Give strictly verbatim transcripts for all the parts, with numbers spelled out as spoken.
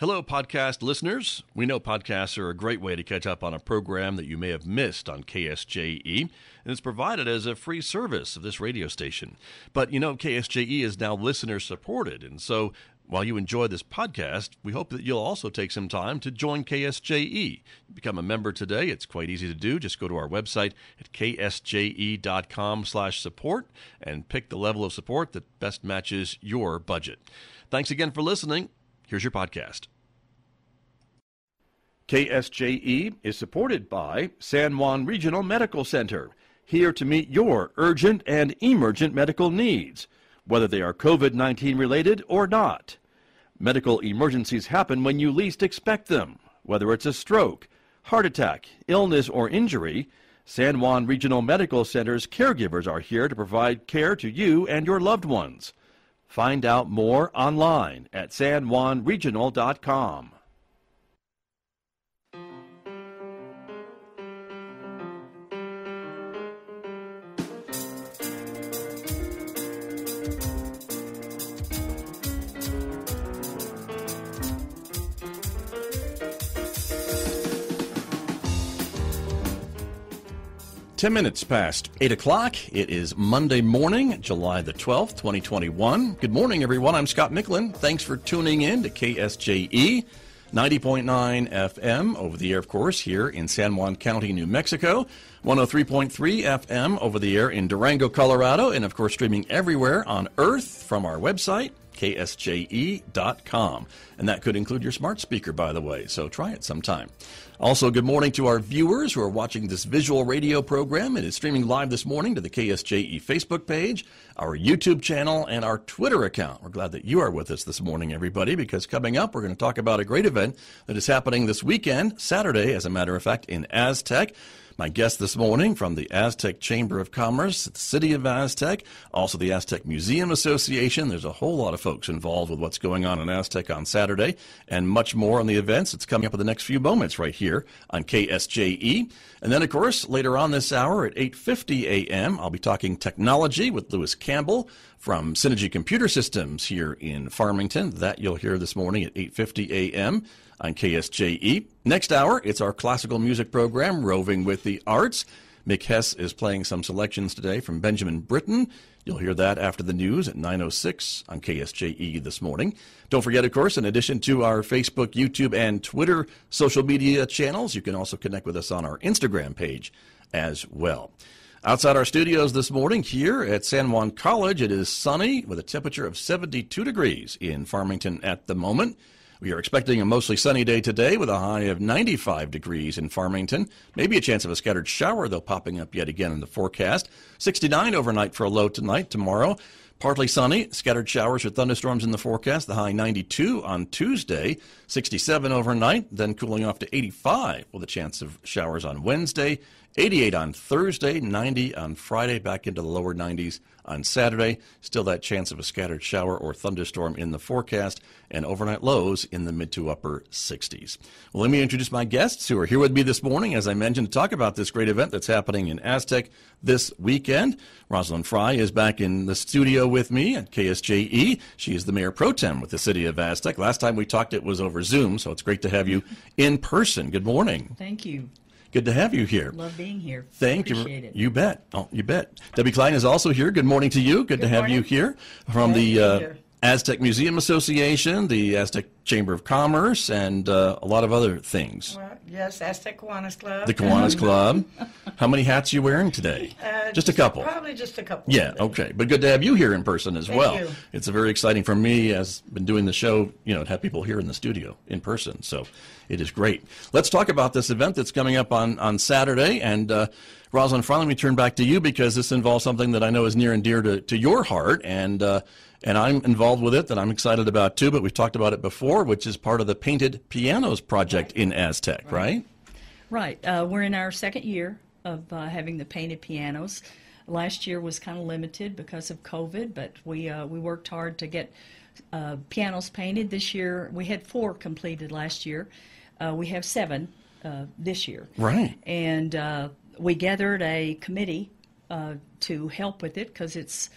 Hello, podcast listeners. We know podcasts are a great way to catch up on a program that you may have missed on K S J E, and it's provided as a free service of this radio station. But you know, K S J E is now listener-supported, and so while you enjoy this podcast, we hope that you'll also take some time to join K S J E. Become a member today. It's quite easy to do. Just go to our website at k s j e dot com slash support and pick the level of support that best matches your budget. Thanks again for listening. Here's your podcast. K S J E is supported by San Juan Regional Medical Center, here to meet your urgent and emergent medical needs, whether they are COVID nineteen related or not. Medical emergencies happen when you least expect them. Whether it's a stroke, heart attack, illness, or injury, San Juan Regional Medical Center's caregivers are here to provide care to you and your loved ones. Find out more online at san juan regional dot com. Ten minutes past eight o'clock. It is Monday morning, July the twelfth, twenty twenty-one. Good morning, everyone. I'm Scott Micklin. Thanks for tuning in to K S J E, ninety point nine F M, over the air, of course, here in San Juan County, New Mexico, one oh three point three F M over the air in Durango, Colorado, and, of course, streaming everywhere on Earth from our website, k s j e dot com. And that could include your smart speaker, by the way, so try it sometime. Also, good morning to our viewers who are watching this visual radio program. It is streaming live this morning to the K S J E Facebook page, our YouTube channel, and our Twitter account. We're glad that you are with us this morning, everybody, because coming up, we're going to talk about a great event that is happening this weekend, Saturday, as a matter of fact, in Aztec. My guest this morning from the Aztec Chamber of Commerce, the City of Aztec, also the Aztec Museum Association. There's a whole lot of folks involved with what's going on in Aztec on Saturday, and much more on the events. It's coming up in the next few moments right here on K S J E. And then, of course, later on this hour at eight fifty a m, I'll be talking technology with Lewis Campbell from Synergy Computer Systems here in Farmington. That you'll hear this morning at eight fifty a m on K S J E. Next hour, it's our classical music program, Roving with the Arts. Mick Hess is playing some selections today from Benjamin Britten. You'll hear that after the news at nine oh six on K S J E this morning. Don't forget, of course, in addition to our Facebook, YouTube, and Twitter social media channels, you can also connect with us on our Instagram page as well. Outside our studios this morning here at San Juan College, it is sunny with a temperature of seventy-two degrees in Farmington at the moment. We are expecting a mostly sunny day today with a high of ninety-five degrees in Farmington. Maybe a chance of a scattered shower, though, popping up yet again in the forecast. sixty-nine overnight for a low tonight. Tomorrow, partly sunny, scattered showers or thunderstorms in the forecast. The high ninety-two on Tuesday, sixty-seven overnight, then cooling off to eighty-five with a chance of showers on Wednesday, eighty-eight on Thursday, ninety on Friday, back into the lower nineties on Saturday. Still that chance of a scattered shower or thunderstorm in the forecast, and overnight lows in the mid to upper sixties. Well, let me introduce my guests who are here with me this morning, as I mentioned, to talk about this great event that's happening in Aztec this weekend. Rosalind Fry is back in the studio with me at K S J E. She is the Mayor Pro Tem with the City of Aztec. Last time we talked, it was over Zoom, so it's great to have you in person. Good morning. Thank you. Good to have you here. Love being here. Thank Appreciate you. It. You bet. Oh, you bet. Debbie Klein is also here. Good morning to you. Good, Good to have morning. you here from Glad to the be uh, here. Aztec Museum Association, the Aztec Chamber of Commerce, and uh, a lot of other things. Well, yes, Aztec Kiwanis Club. The Kiwanis Club. How many hats are you wearing today? Uh, just a couple. Probably just a couple. Yeah, okay. But good to have you here in person as Thank well. you. It's a very exciting for me, as been doing the show, you know, to have people here in the studio in person. So it is great. Let's talk about this event that's coming up on, on Saturday. And uh, Rosalind Fry, let me turn back to you, because this involves something that I know is near and dear to, to your heart. And uh, and I'm involved with it, that I'm excited about too, but we've talked about it before, which is part of the Painted Pianos project in Aztec, right? Right. Uh, we're in our second year of uh, having the painted pianos. Last year was kind of limited because of COVID, but we uh, we worked hard to get uh, pianos painted. This year, we had four completed last year. Uh, we have seven uh, this year. Right. And uh, we gathered a committee uh, to help with it, because it's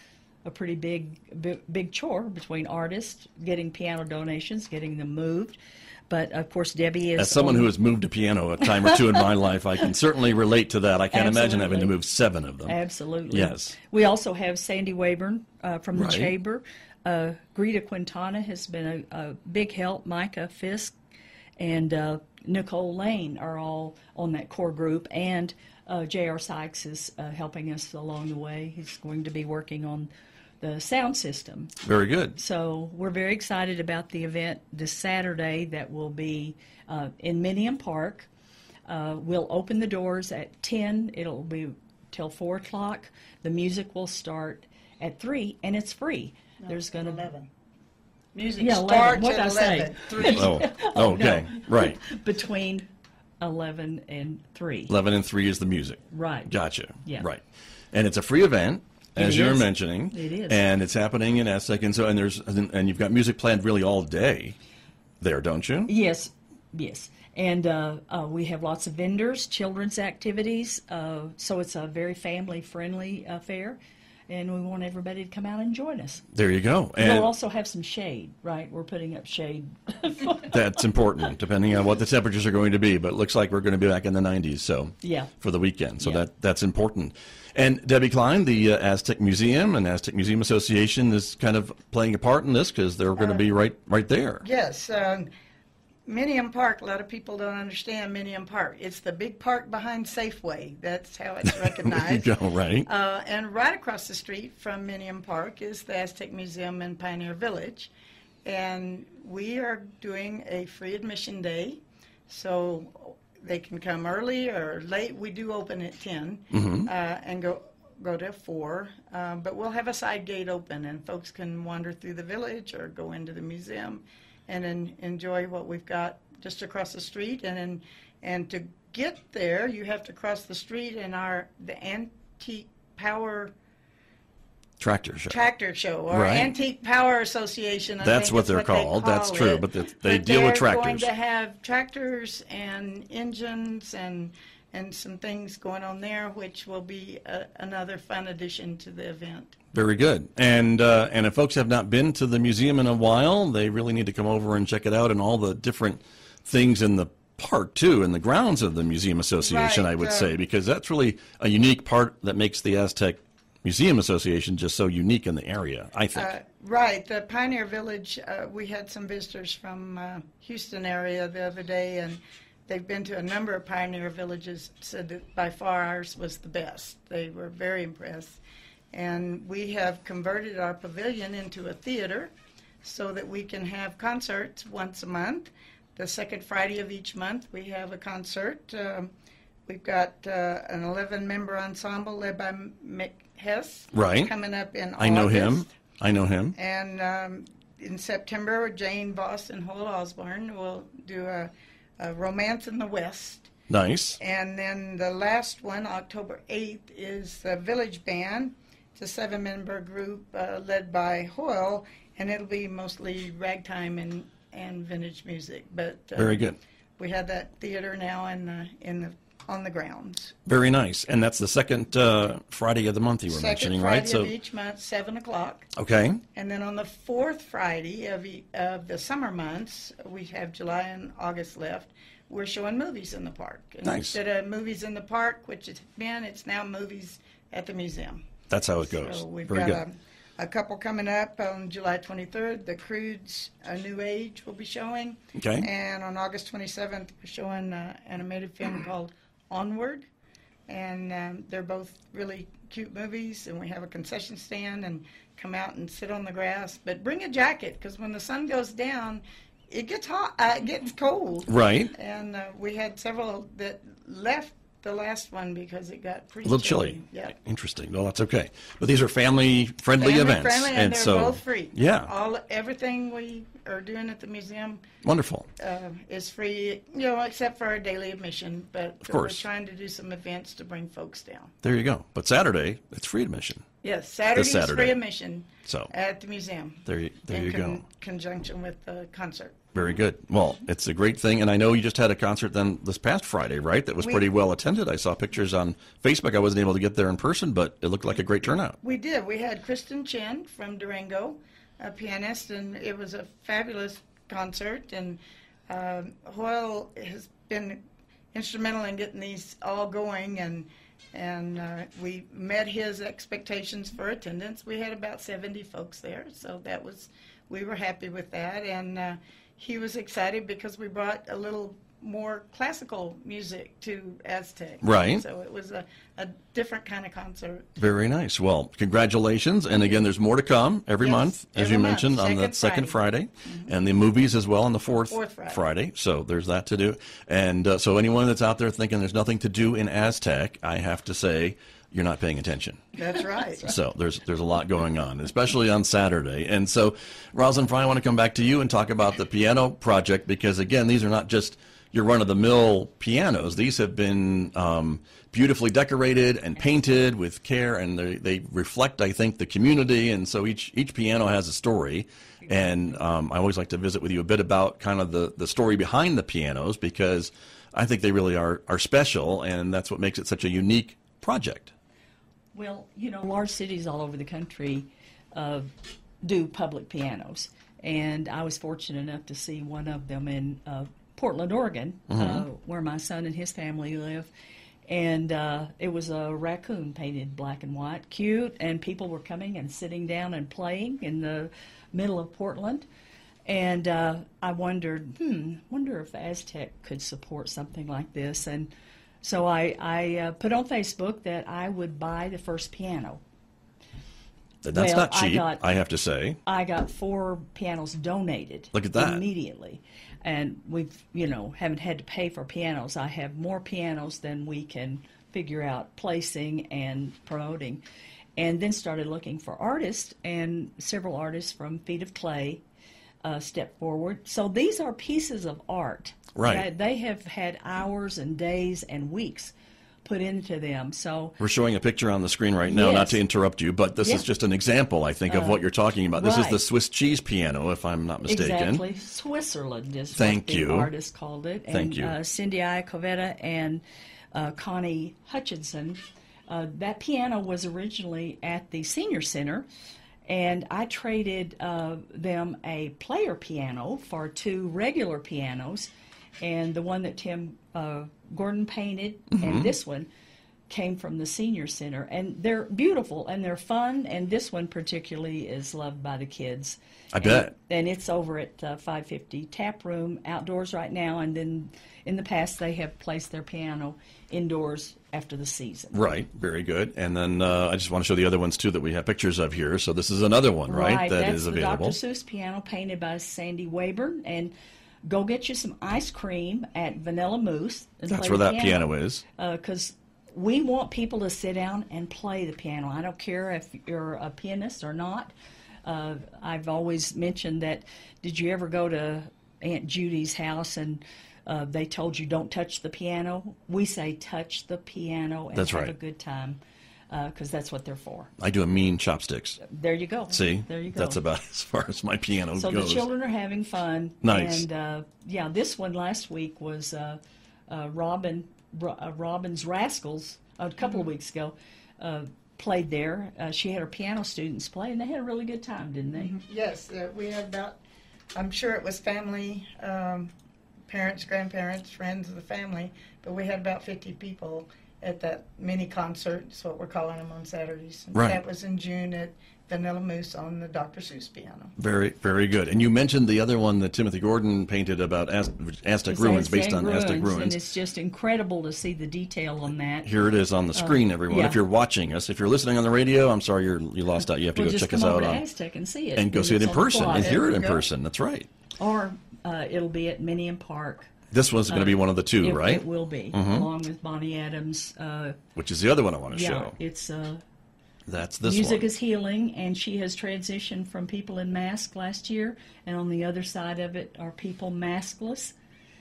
a pretty big, big, big chore between artists, getting piano donations, getting them moved. But, of course, Debbie is... As someone on, who has moved a piano a time or two in my life, I can certainly relate to that. I can't imagine having to Absolutely. move seven of them. Absolutely. Yes. We also have Sandy Wayburn uh, from the Right. Chamber. Uh, Greta Quintana has been a, a big help. Micah Fisk and uh, Nicole Lane are all on that core group. And uh, J R. Sykes is uh, helping us along the way. He's going to be working on the sound system. Very good. So we're very excited about the event this Saturday that will be uh, in Minium Park. Uh, we'll open the doors at ten. It'll be till four o'clock. The music will start at three, and it's free. There's going to eleven. Music Yeah, eleven. starts What'd I at say? eleven. Three. Oh, okay. Right. between eleven and three. eleven and three is the music. Right. Gotcha. Yeah. Right. And it's a free event, as It you were is. mentioning. It is. And it's happening in Aztec, and so and there's and you've got music planned really all day there, don't you? Yes, yes. And uh, uh, we have lots of vendors, children's activities, uh, so it's a very family-friendly affair, and we want everybody to come out and join us. There you go. And We'll also have some shade, right? We're putting up shade. that's important, depending on what the temperatures are going to be. But it looks like we're going to be back in the nineties, so Yeah. for the weekend. So Yeah. that that's important. And Debbie Klein, the uh, Aztec Museum and Aztec Museum Association, is kind of playing a part in this because they're going to be right right there. Yes. Um, Minium Park, a lot of people don't understand Minium Park. It's the big park behind Safeway. That's how it's There recognized. you go. Right. Uh, and right across the street from Minium Park is the Aztec Museum in Pioneer Village. And we are doing a free admission day, so they can come early or late. We do open at ten Mm-hmm. uh, and go go to four. Uh, but we'll have a side gate open, and folks can wander through the village or go into the museum and en- enjoy what we've got just across the street. And and, and to get there, you have to cross the street in our the Antique Power Tractor show. Tractor Show or Right. Antique Power Association. I That's think what is they're they called. That's call true, it. but they- they But deal with they're going tractors. to have tractors and engines and and some things going on there, which will be a, another fun addition to the event. Very good. And uh, and if folks have not been to the museum in a while, they really need to come over and check it out and all the different things in the park too, in the grounds of the Museum Association, Right, I would uh, say, because that's really a unique part that makes the Aztec Museum Association just so unique in the area, I think. Uh, right, the Pioneer Village. Uh, we had some visitors from uh, Houston area the other day, and they've been to a number of Pioneer Villages. Said that by far ours was the best. They were very impressed. And we have converted our pavilion into a theater so that we can have concerts once a month. The second Friday of each month, we have a concert. Um, we've got uh, an eleven-member ensemble led by Mick Hess Right. coming up in I know him. August. I know him. And um, in September, Jane Voss and Hoyle Osborne will do a, a Romance in the West. Nice. And then the last one, October eighth, is the Village Band. It's a seven-member group uh, led by Hoyle, and it'll be mostly ragtime and, and vintage music. But uh, Very good. we have that theater now in the, in the on the grounds. Very nice. And that's the second uh, Friday of the month you were Second mentioning, Friday right? So of each month, seven o'clock. okay. And then on the fourth Friday of, e- of the summer months, we have July and August left, we're showing movies in the park. And Nice. instead of movies in the park, which it's been, it's now movies at the museum. That's how it goes. So we've Very got good. a, a couple coming up on July twenty-third. The Croods, A New Age, will be showing. Okay. And on August twenty-seventh, we're showing an animated film called Onward. And um, they're both really cute movies, and we have a concession stand and come out and sit on the grass. But bring a jacket, because when the sun goes down, it gets hot, uh, it gets cold. Right. And uh, we had several that left the last one because it got pretty A little chilly. Yeah. Interesting. Well, that's okay. But these are family-friendly Family events. friendly, and, they're so, both free. Yeah. All everything we are doing at the museum Wonderful. uh, is free, you know, except for our daily admission. But Of course. we're trying to do some events to bring folks down. There you go. But Saturday, it's free admission. Yes, Saturday's Saturday. free admission So at the museum there you, there in you con- go. conjunction with the concert. Very good. Well, it's a great thing, and I know you just had a concert then this past Friday, right? That was We- pretty well attended. I saw pictures on Facebook. I wasn't able to get there in person, but it looked like a great turnout. We did. We had Kristen Chen from Durango, a pianist, and it was a fabulous concert. And um, Hoyle has been instrumental in getting these all going, and and uh, we met his expectations for attendance. We had about seventy folks there, so that was we were happy with that. And uh, he was excited because we brought a little more classical music to Aztec. Right. So it was a, a different kind of concert. Very nice. Well, congratulations. And again, there's more to come every Yes, month, as every you month, mentioned, on the second second Friday. Friday. And the movies as well on the fourth, Fourth Friday. So there's that to do. And uh, so anyone that's out there thinking there's nothing to do in Aztec, I have to say, you're not paying attention. That's right. So there's there's a lot going on, especially on Saturday. And so, Rosalind Fry, I want to come back to you and talk about the piano project, because, again, these are not just your run-of-the-mill pianos. These have been um, beautifully decorated and painted with care, and they, they reflect, I think, the community. And so each each piano has a story. And um, I always like to visit with you a bit about kind of the, the story behind the pianos, because I think they really are, are special, and that's what makes it such a unique project. Well, you know, large cities all over the country uh, do public pianos, and I was fortunate enough to see one of them in uh, Portland, Oregon, Mm-hmm. uh, where my son and his family live. And uh, it was a raccoon painted black and white, cute, and people were coming and sitting down and playing in the middle of Portland. And uh, I wondered, hmm, wonder if Aztec could support something like this. And so I, I uh, put on Facebook that I would buy the first piano. That's Well, not I cheap, I, got- have to say. I got four pianos donated. Look at that. Immediately. And we've, you know, haven't had to pay for pianos. I have more pianos than we can figure out placing and promoting. And then started looking for artists, and several artists from Feet of Clay uh, stepped forward. So these are pieces of art. Right. They, they have had hours and days and weeks put into them. So We're showing a picture on the screen right now, not Yes. to interrupt you, but this Yeah. is just an example, I think, of what you're talking about. This is right. the Swiss cheese piano, if I'm not mistaken. Exactly. Switzerland is Thank what the you. artist called it. Thank and, you. Uh, Cindy Iacovetta and uh, Connie Hutchinson. Uh, that piano was originally at the Senior Center, and I traded uh, them a player piano for two regular pianos, and the one that Tim uh, Gordon painted Mm-hmm. and this one came from the Senior Center. And they're beautiful and they're fun, and this one particularly is loved by the kids. I And- bet. And it's over at uh, five fifty Tap Room outdoors right now, and then in the past they have placed their piano indoors after the season. Right, very good. And then uh, I just want to show the other ones, too, that we have pictures of here. So this is another one, right, that that's is the available. Doctor Seuss piano painted by Sandy Wayburn. And go get you some ice cream at Vanilla Moose. And That's play where the that piano is. Because we want people to sit down and play the piano. I don't care if you're a pianist or not. Uh, I've always mentioned that, did you ever go to Aunt Judy's house and uh, they told you don't touch the piano? We say touch the piano and That's have right. a good time, because that's what they're for. I do a mean chopsticks. There you go. See? There you go. That's about as far as my piano So goes. the children are having fun. Nice. And uh, yeah, this one last week was uh, uh, Robin Ro- uh, Robin's Rascals a couple of weeks ago. Uh, played there. Uh, she had her piano students play, and they had a really good time, didn't they? Yes, uh, we had about, I'm sure it was family, um, parents, grandparents, friends of the family, but we had about fifty people at that mini concert, is what we're calling them on Saturdays. And Right. That was in June at Vanilla Moose on the Doctor Seuss piano. Very, very good. And you mentioned the other one that Timothy Gordon painted about Az- Aztec It's ruins, Aztec based on Aztec And ruins. it's just incredible to see the detail on that. Here it is on the screen, everyone. Uh, yeah. If you're watching us, if you're listening on the radio, I'm sorry you're, you lost out. You have to Well, go just check come us over out to on Aztec and see it. and go see it It's in on the person plot. and hear There it we in go. person. That's right. Or uh, it'll be at Minium Park. This one's going to be one of the two, It, right? It will be, Mhm. along with Bonnie Adams. Uh, Which is the other one I want to yeah, show. it's uh, That's this Music one. is Healing, and she has transitioned from people in mask last year, and on the other side of it are people maskless,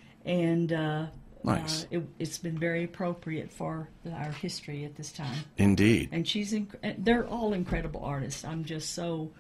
and uh, Nice. uh, it, it's been very appropriate for our history at this time. Indeed. And she's inc- they're all incredible artists. I'm just so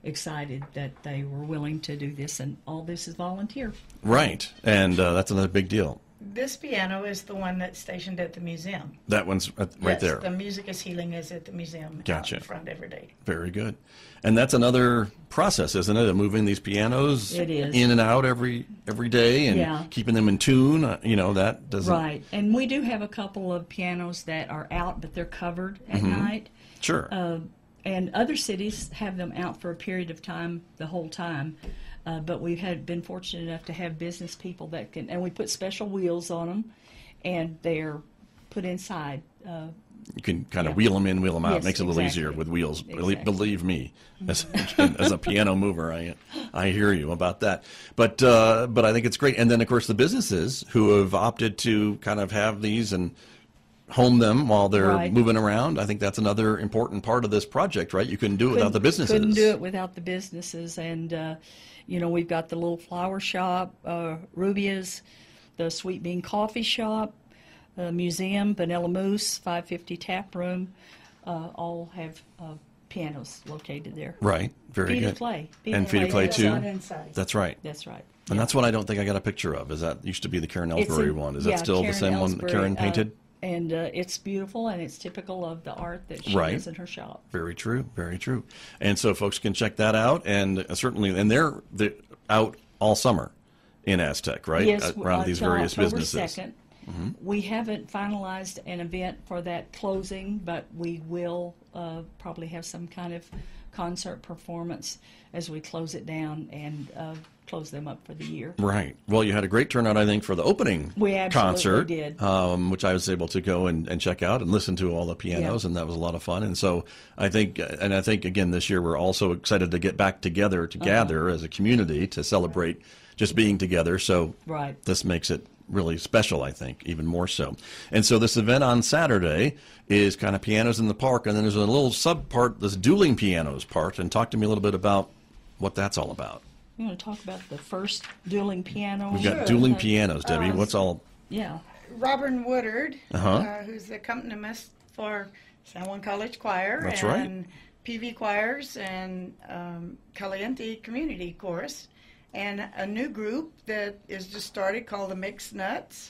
excited that they were willing to do this, and all this is volunteer. Right, and uh, that's another big deal. This piano is the one that's stationed at the museum. That one's right Yes, there. the Music is Healing is at the museum Gotcha. out in front every day. Very good. And that's another process, isn't it, of moving these pianos It is. in and out every every day and Yeah. keeping them in tune. Uh, you know, that doesn't... Right, and we do have a couple of pianos that are out, but they're covered at night. Sure. Uh, and other cities have them out for a period of time, the whole time. Uh, but we've had been fortunate enough to have business people that can, and we put special wheels on them, and they're put inside. Uh, You can kind of Yeah. wheel them in, wheel them out. Yes, Makes it a little exactly. easier with wheels. Believe, Exactly. believe me, as, as a piano mover, I I hear you about that. But uh, but I think it's great. And then of course the businesses who have opted to kind of have these and home them while they're Right. moving around. I think that's another important part of this project, right? You couldn't do it without the businesses. Couldn't do it without the businesses, and uh, you know, we've got the little flower shop, uh, Rubia's, the Sweet Bean Coffee Shop, the museum, Vanilla Moose, five fifty Tap Room, uh, all have uh, pianos located there. Right. Very Feed good. to Play. And Feed to Play too. Outside and inside. That's right. That's right. And that's what I don't think I got a picture of. Is that used to be the Karen It's Ellsbury in- one? Is yeah, that still Karen the same one Ellsbury, Karen uh, painted? and uh, it's beautiful, and it's typical of the art that she Right. does in her shop. Very true, very true. And so folks can check that out, and uh, certainly, and they're, they're out all summer in Aztec, right? Yes, Uh, around these until various October businesses. second. We haven't finalized an event for that closing, but we will uh, probably have some kind of concert performance as we close it down and uh, close them up for the year. Right. Well, you had a great turnout, I think, for the opening We absolutely concert, did. Um, which I was able to go and, and check out and listen to all the pianos, Yeah. and that was a lot of fun. And so I think, and I think again this year we're also excited to get back together to Uh-huh. gather as a community to celebrate just being together. So Right. this makes it really special, I think, even more so. And so this event on Saturday is kind of pianos in the park, and then there's a little sub part, this dueling pianos part. And talk to me a little bit about what that's all about. You want to talk about the first dueling piano? We've got Sure. dueling Uh, pianos, Debbie. Uh, What's all? Yeah. Robin Woodard, Uh-huh. uh, who's the accompanist for San Juan College Choir That's and right. P V choirs and um, Caliente Community Chorus, and a new group that is just started called the Mixed Nuts.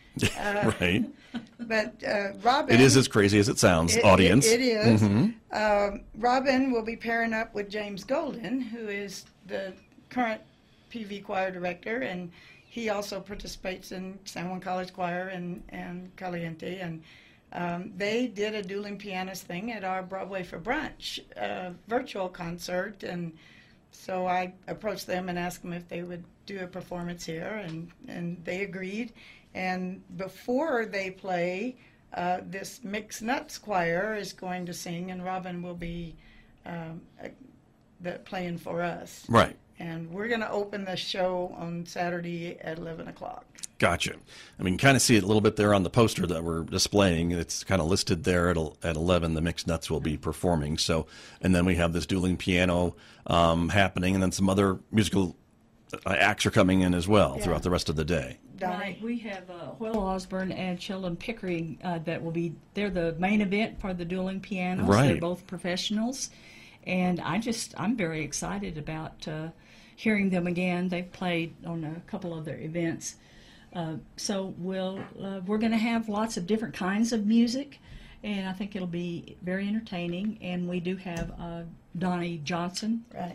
Uh, Right. But uh, Robin, It is as crazy as it sounds, It- audience. It, it is. Mhm. Um, Robin will be pairing up with James Golden, who is the current P V choir director, and he also participates in San Juan College Choir and, and Caliente. And um, they did a dueling pianist thing at our Broadway for Brunch uh, virtual concert. And so I approached them and asked them if they would do a performance here, and, and they agreed. And before they play, uh, this Mixed Nuts Choir is going to sing, and Robin will be um, uh, the, playing for us. Right. And we're going to open the show on Saturday at eleven o'clock. Gotcha. I mean, kind of see it a little bit there on the poster that we're displaying. It's kind of listed there at el- at eleven. The Mixed Nuts will be performing. So, and then we have this dueling piano um, happening, and then some other musical uh, acts are coming in as well Yeah. throughout the rest of the day. Donnie? Right. We have uh, Will Osborne and Sheldon Pickering uh, that will be, they're the main event for the dueling pianos. Right. They're both professionals. And I just, I'm very excited about uh, hearing them again. They've played on a couple other events. Uh, so we'll, uh, we're going to have lots of different kinds of music, and I think it'll be very entertaining. And we do have uh, Donnie Johnson. Right.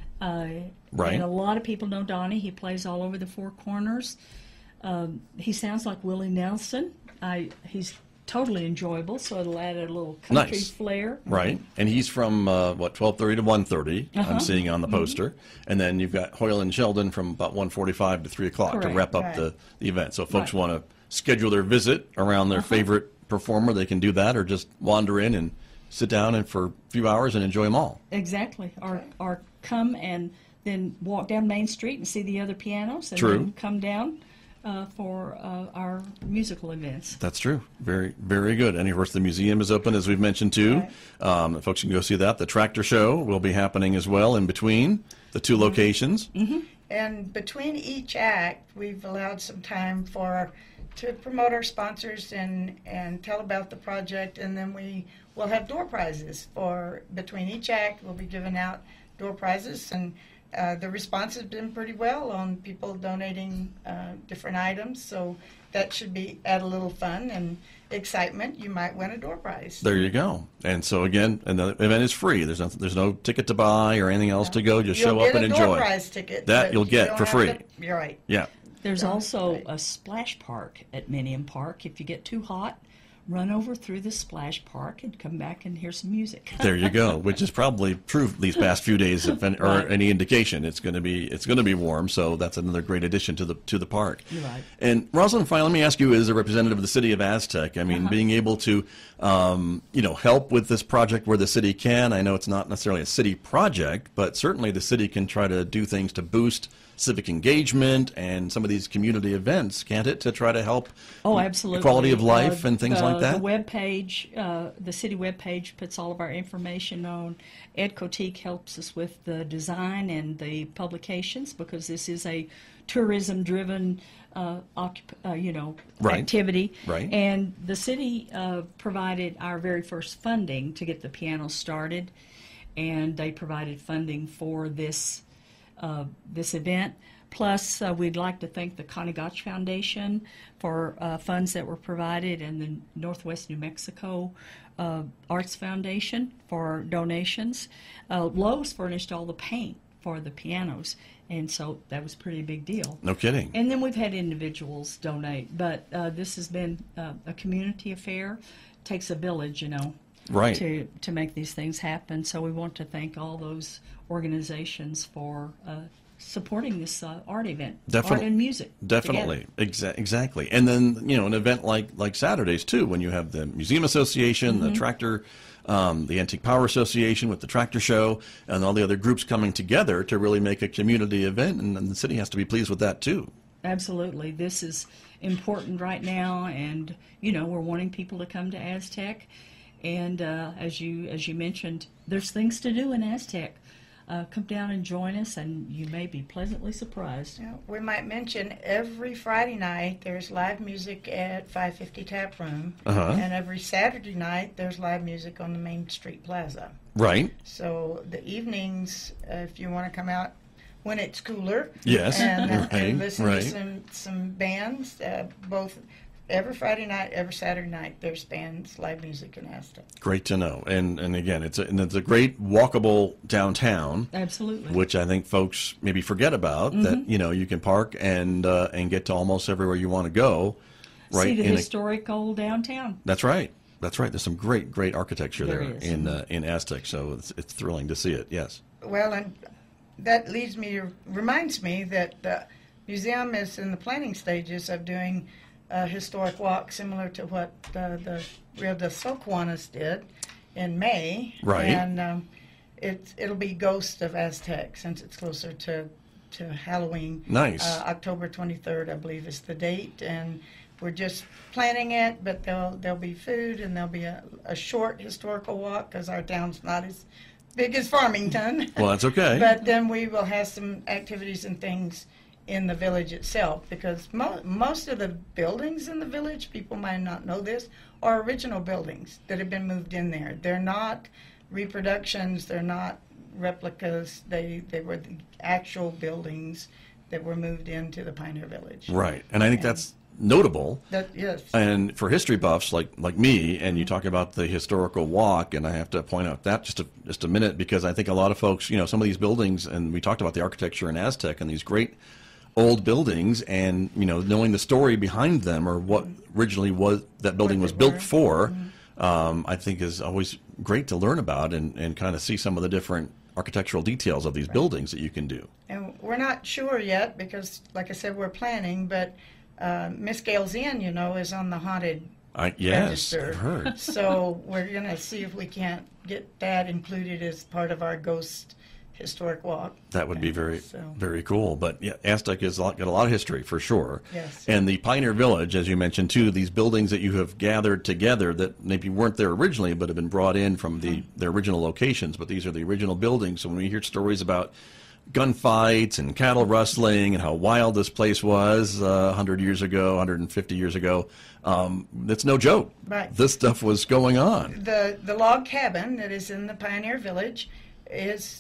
Uh, Right. And a lot of people know Donnie. He plays all over the Four Corners. Um, he sounds like Willie Nelson. I, he's totally enjoyable, so it'll add a little country Nice. flair. Right. And he's from, uh, what, twelve thirty to one thirty, I'm Uh-huh. seeing on the poster. And then you've got Hoyle and Sheldon from about one forty-five to three o'clock to Correct. wrap up Right. the, the event. So if folks Right. want to schedule their visit around their Uh-huh. favorite performer, they can do that, or just wander in and sit down and for a few hours and enjoy them all. Exactly. Or, or come and then walk down Main Street and see the other pianos, and True. then come down uh, for uh, our musical events. That's true. Very, very good. And of course, the museum is open, as we've mentioned too. Right. Um, folks can go see that. The tractor show will be happening as well in between the two locations. And between each act, we've allowed some time for to promote our sponsors and, and tell about the project, and then we will have door prizes for between each act. We'll be giving out door prizes, and uh, the response has been pretty well on people donating uh, different items. So that should be add a little fun and excitement. You might win a door prize. There you go. And so again, and the event is free. There's no, there's no ticket to buy or anything else to go. Just You'll show up get and a enjoy. door prize ticket. That but you'll you get don't for have free. to- you're right. Yeah. There's Right, also right. a splash park at Minium Park. If you get too hot, run over through the splash park and come back and hear some music. There you go. Which is probably proved these past few days, if any, or Right. any indication, it's going to be it's going to be warm. So that's another great addition to the to the park. You're right. And Rosalind, finally, let me ask you, as a representative of the city of Aztec, I mean, Uh-huh. being able to, um, you know, help with this project where the city can. I know it's not necessarily a city project, but certainly the city can try to do things to boost civic engagement and some of these community events, can't it, to try to help Oh, absolutely. quality of life Uh, and things the, like that? The web page, uh, the city web page puts all of our information on. Ed Cotique helps us with the design and the publications because this is a tourism-driven, uh, occup- uh, you know, Right. activity. Right. And the city uh, provided our very first funding to get the piano started, and they provided funding for this uh, this event. Plus, uh, we'd like to thank the Connie Gotch Foundation for uh, funds that were provided, and the Northwest New Mexico uh, Arts Foundation for donations. Uh, Lowe's furnished all the paint for the pianos, and so that was a pretty big deal. No kidding. And then we've had individuals donate, but uh, this has been uh, a community affair. It takes a village, you know, Right. to to make these things happen. So we want to thank all those organizations for uh, supporting this uh, art event, Definitely. art and music. Definitely, together. Exa- exactly. And then, you know, an event like like Saturdays too, when you have the Museum Association, Mm-hmm. the Tractor, um, the Antique Power Association with the Tractor Show, and all the other groups coming together to really make a community event, and, and the city has to be pleased with that too. Absolutely, this is important right now, and you know we're wanting people to come to Aztec, and uh, as you as you mentioned, there's things to do in Aztec. Uh, come down and join us, and you may be pleasantly surprised. Yeah, we might mention every Friday night there's live music at five fifty Tap Room, Uh-huh. and every Saturday night there's live music on the Main Street Plaza. Right. So the evenings, uh, if you want to come out when it's cooler, Yes. and, uh, Right, and listen right. to some some bands, uh, both every Friday night, every Saturday night there's bands, live music in Aztec. Great to know. And and again, it's a, and it's a great walkable downtown, Absolutely. which I think folks maybe forget about. Mm-hmm. That you know you can park and uh, and get to almost everywhere you want to go. Right. See the in a- historic old downtown. That's right. That's right. There's some great, great architecture There there, is. in uh, in Aztec, so it's, it's thrilling to see it. Yes. Well, and that leads me to, reminds me that the museum is in the planning stages of doing a historic walk similar to what uh, the Rio de Socuanas did in May. Right. And um, it, it'll be Ghost of Aztec since it's closer to, to Halloween. Nice. Uh, October twenty-third, I believe, is the date. And we're just planning it, but there'll, there'll be food and there'll be a, a short historical walk because our town's not as big as Farmington. Well, that's okay. But then we will have some activities and things in the village itself because mo- most of the buildings in the village, people might not know this, are original buildings that have been moved in there. They're not reproductions, they're not replicas, they, they were the actual buildings that were moved into the Pioneer Village. Right, and I think that's notable. That, yes. And for history buffs like like me, and you talk about the historical walk, and I have to point out that just a, just a minute because I think a lot of folks, you know, some of these buildings, and we talked about the architecture in Aztec and these great old buildings, and you know, knowing the story behind them or what originally was that building What was they built were. for, um, I think is always great to learn about and, and kind of see some of the different architectural details of these buildings that you can do. And we're not sure yet because, like I said, we're planning, but uh, Miss Gale's Inn, you know, is on the haunted I, yes, register. I've heard. So we're going to see if we can't get that included as part of our ghost historic walk. That would be And very, so- very cool. But yeah, Aztec has a lot, got a lot of history for sure. Yes. And the Pioneer Village, as you mentioned too, these buildings that you have gathered together that maybe weren't there originally, but have been brought in from the their original locations. But these are the original buildings. So when we hear stories about gunfights and cattle rustling and how wild this place was uh, one hundred years ago, one hundred fifty years ago, um, it's no joke. Right. This stuff was going on. The the log cabin that is in the Pioneer Village is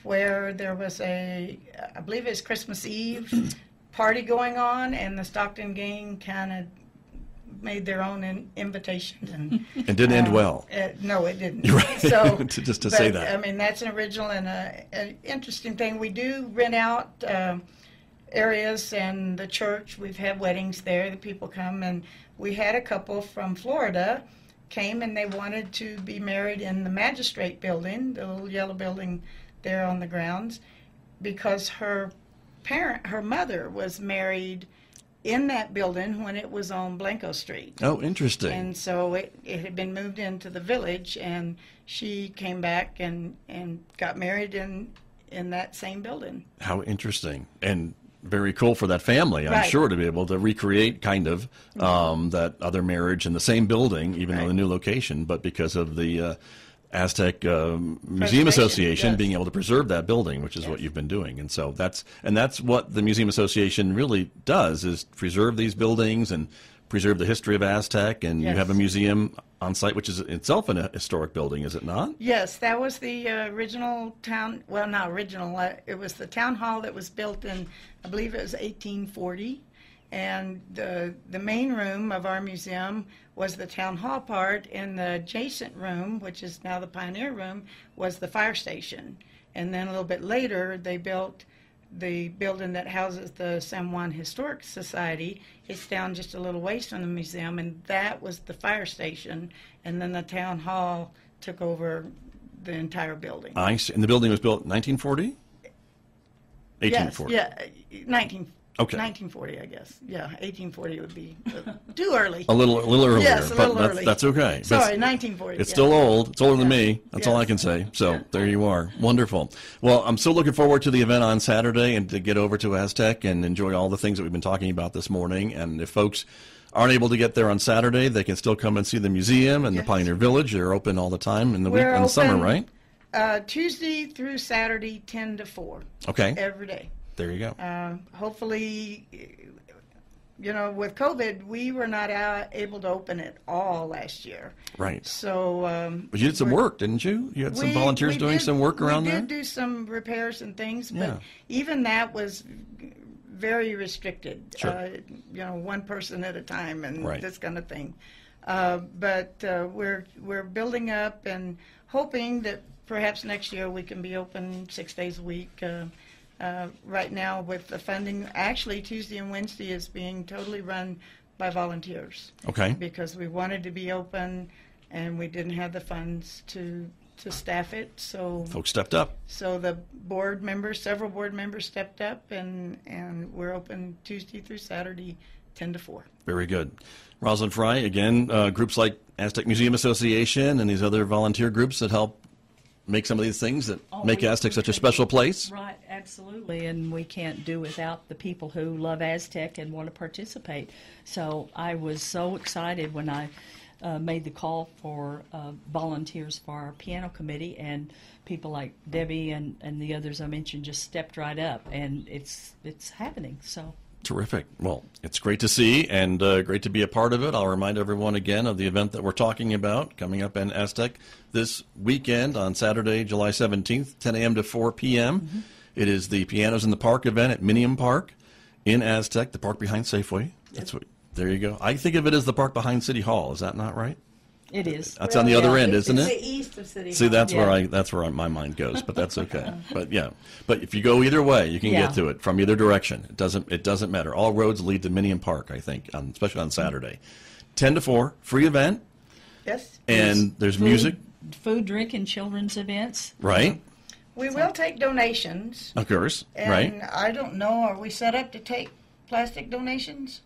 where there was a, I believe it was Christmas Eve party going on, and the Stockton gang kind of made their own in, invitation, and it didn't end uh, well. Uh, no, it didn't. Right. So to, just to but, say that. I mean, that's an original and an interesting thing. We do rent out uh, areas, and the church. We've had weddings there. The people come, and we had a couple from Florida came, and they wanted to be married in the magistrate building, the little yellow building there on the grounds, because her parent, her mother, was married in that building when it was on Blanco Street. Oh, interesting. And so it, it had been moved into the village, and she came back and, and got married in in that same building. How interesting. And very cool for that family, I'm Right. sure, to be able to recreate kind of um, that other marriage in the same building, even though Right. the new location, but because of the uh, Aztec um, Museum Preservation, Association yes. being able to preserve that building, which is Yes. what you've been doing. And so that's and that's what the Museum Association really does, is preserve these buildings and preserve the history of Aztec. And you Yes. have a museum on site, which is itself a historic building, is it not? Yes, that was the uh, original town, well, not original, uh, it was the town hall that was built in, I believe it was eighteen forty. And the, the main room of our museum was the town hall part, and the adjacent room, which is now the Pioneer Room, was the fire station. And then a little bit later, they built the building that houses the San Juan Historic Society. It's down just a little ways from the museum, and that was the fire station. And then the town hall took over the entire building. I see. And the building was built in nineteen forty? eighteen forty. Yes, yeah, nineteen. Okay. nineteen forty, I guess. Yeah, eighteen forty would be uh, too early. A little, a little earlier, Yes, a but little that's, early. that's okay. Sorry, That's- nineteen forty. It's yeah. still old. It's older than Yeah. me. That's all I Yes. can say. So Yeah. there you are. Wonderful. Well, I'm so looking forward to the event on Saturday and to get over to Aztec and enjoy all the things that we've been talking about this morning. And if folks aren't able to get there on Saturday, they can still come and see the museum and Yes. the Pioneer Village. They're open all the time in the week We're in the summer, open, right? Uh, Tuesday through Saturday, ten to four, Okay. every day. There you go. Uh, hopefully, you know, with COVID, we were not out, able to open it all last year. Right. So, um, But you did some we're- work, didn't you? You had some We- volunteers we doing did- some work around we there? did do some repairs and things, but Yeah. even that was very restricted. Sure. Uh, you know, one person at a time and Right. this kind of thing. Uh, but uh, we're we're building up and hoping that perhaps next year we can be open six days a week. Uh, uh, right now, with the funding, actually Tuesday and Wednesday is being totally run by volunteers Okay. because we wanted to be open and we didn't have the funds to to staff it. So Folks stepped up. so the board members, several board members stepped up, and and we're open Tuesday through Saturday, ten to four. Very good. Rosalind Fry, again, uh, groups like Aztec Museum Association and these other volunteer groups that help make some of these things that Oh, make we Aztec such a appreciate special it. place. Right, absolutely, and we can't do without the people who love Aztec and want to participate. So I was so excited when I uh, made the call for uh, volunteers for our piano committee, and people like Debbie and, and the others I mentioned just stepped right up, and it's it's happening. So. Terrific. Well, it's great to see and uh, great to be a part of it. I'll remind everyone again of the event that we're talking about coming up in Aztec this weekend on Saturday, July seventeenth, ten a.m. to four p.m. Mm-hmm. It is the Pianos in the Park event at Minium Park in Aztec, the park behind Safeway. That's what. There you go. I think of it as the park behind City Hall. Is that not right? It is. That's on the other yeah, end, it's isn't the it? east of City See, Hall. that's where Yeah. I that's where my mind goes, but that's okay. But yeah, but if you go either way, you can Yeah. get to it from either direction. It doesn't it doesn't matter. All roads lead to Minium Park, I think, on, especially on Saturday, ten to four, free event, Yes. and there's Food- music, Food, drink, and children's events. right? We will take donations. Of course, And right? I don't know, are we set up to take plastic donations?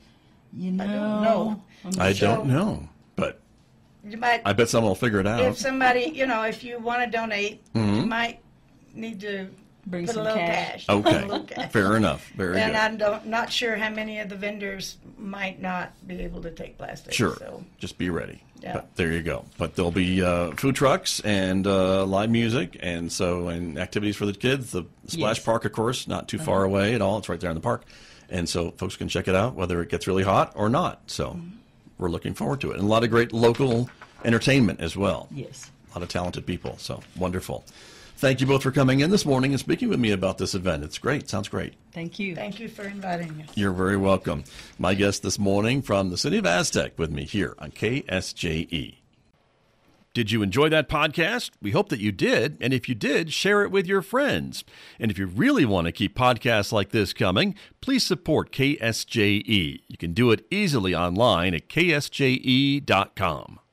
You know, I don't know. I so- don't know, but You might, I bet someone will figure it if out. somebody, you know, if you want to donate, Mm-hmm. you might need to Bring put a some little cash. cash. A Okay, little cash. fair enough. Very And good. I'm don't, not sure how many of the vendors might not be able to take plastic. Sure. So. Just be ready. Yeah. But there you go. But there'll be uh, food trucks and uh, live music, and so and activities for the kids. The splash Yes. park, of course, not too far away at all. It's right there in the park, and so folks can check it out whether it gets really hot or not. So Mm-hmm. we're looking forward to it, and a lot of great local entertainment as well. Yes. A lot of talented people. So wonderful. Thank you both for coming in this morning and speaking with me about this event. It's great. Sounds great. Thank you. Thank you for inviting us. You're very welcome. My guest this morning from the city of Aztec with me here on K S J E. Did you enjoy that podcast? We hope that you did. And if you did, share it with your friends. And if you really want to keep podcasts like this coming, please support K S J E. You can do it easily online at K S J E dot com.